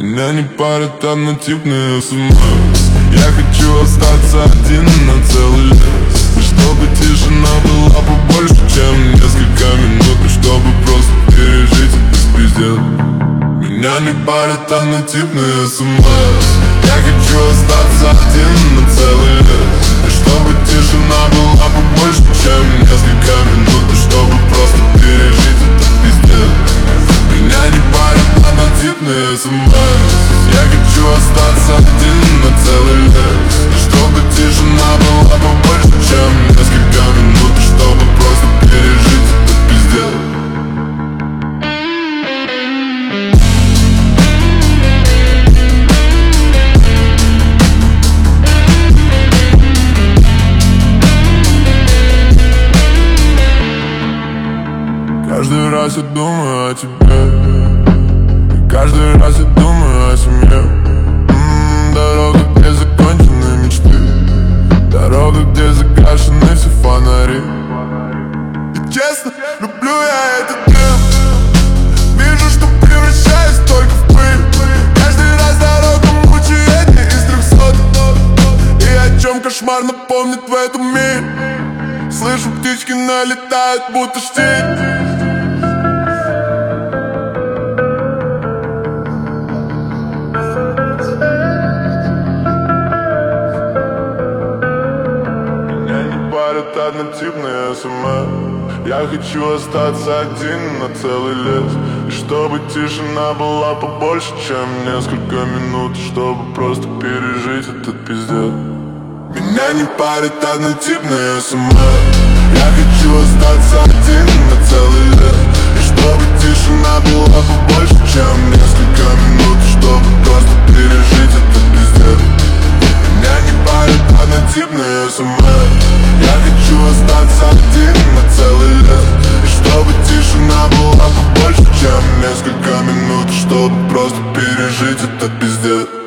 Меня не парят однотипные СМС. Я хочу остаться один на целый лес, и чтобы тишина была побольше, чем несколько минут, и чтобы просто пережить этот пиздец. Меня не парят однотипные СМС. Я хочу остаться один на целый лес, и чтобы тишина была побольше, чем несколько минут, и чтобы просто пережить этот пиздец. Меня не парят однотипные СМС. Я хочу остаться один на целый лес, и чтобы тишина была побольше, чем несколько минут, и чтобы просто пережить этот пиздец. Каждый раз я думаю о тебе, и каждый раз я думаю о семье. Дорога, где закончены мечты, дорога, где загашены все фонари. И честно, люблю я этот дым. Вижу, что превращаюсь только в пыль. Каждый раз дорога мучает из 300. И о чем кошмар напомнит в этом мире. Слышу, птички налетают, будто штиль. Однотипные СМС. Я хочу остаться один на целый лес, и чтобы тишина была побольше, чем несколько минут, чтобы просто пережить этот пиздец. Меня не парят однотипные СМС. Я хочу остаться один на целый лес, и чтобы тишина была побольше, чем несколько минут, чтобы просто пережить этот пиздец. Меня не парят однотипные СМС. Я хочу остаться один на целый лес, и чтобы тишина была побольше, чем несколько минут, чтобы просто пережить этот пиздец.